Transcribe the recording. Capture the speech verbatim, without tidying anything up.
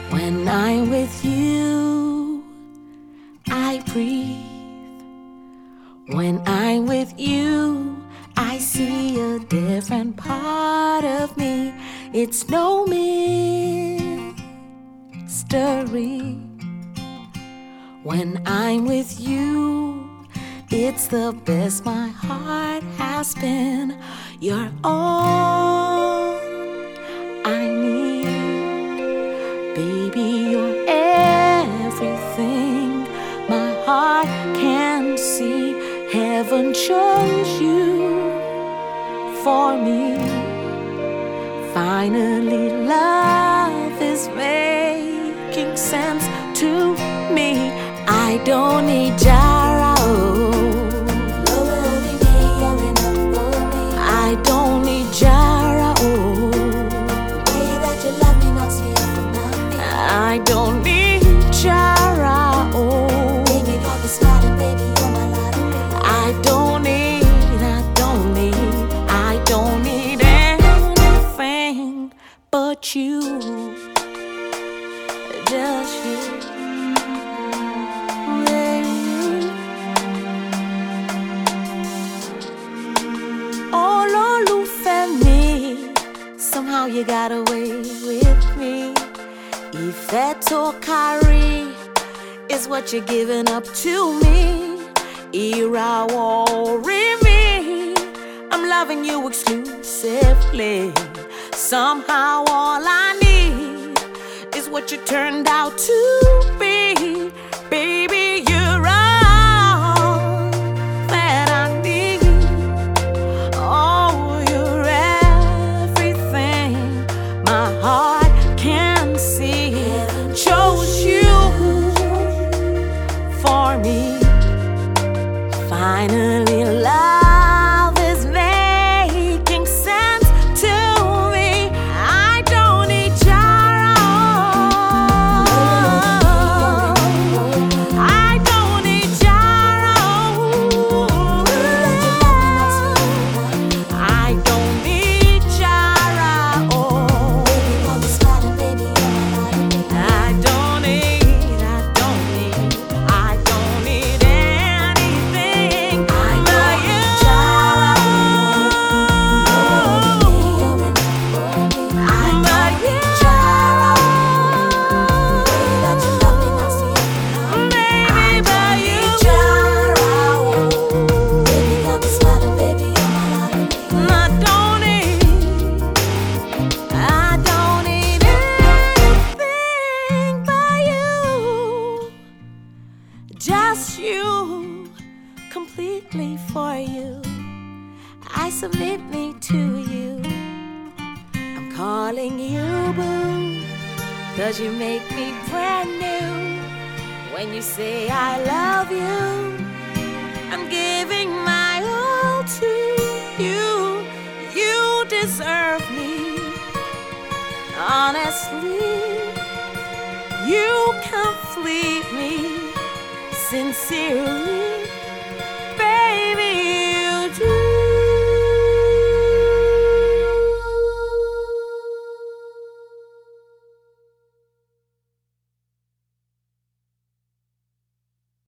When I'm with you, I breathe. When I'm with you, I see a different part of me. It's no mystery. When I'm with you, it's the best my heart has been. You're all I need. Baby, you're everything my heart can see. Heaven chose you for me. Finally, love is making sense to me. I don't need Jara. I don't need Jara. I don't need Jara. I don't need, I don't need, I don't need anything but you. Just you. Somehow you got away with me. Ifet or Kari is what you're giving up to me. Ira worry me. I'm loving you exclusively. Somehow all I need is what you turned out to be. Baby, you're all that I need. Oh, you're everything my heart can see. Chose you for me. Finally, love is making sense to me. I don't need Jara. I don't need Jara. I don't need Jara. I don't need, I don't need, I don't need anything but you. But you, baby, but you. I don't need, I don't need anything but you. Just you, completely for you. I submit me to you. I'm calling you boo, 'cause you make me brand new. When you say I love you, I'm giving my all to you. You deserve me. Honestly, you complete me. Sincerely,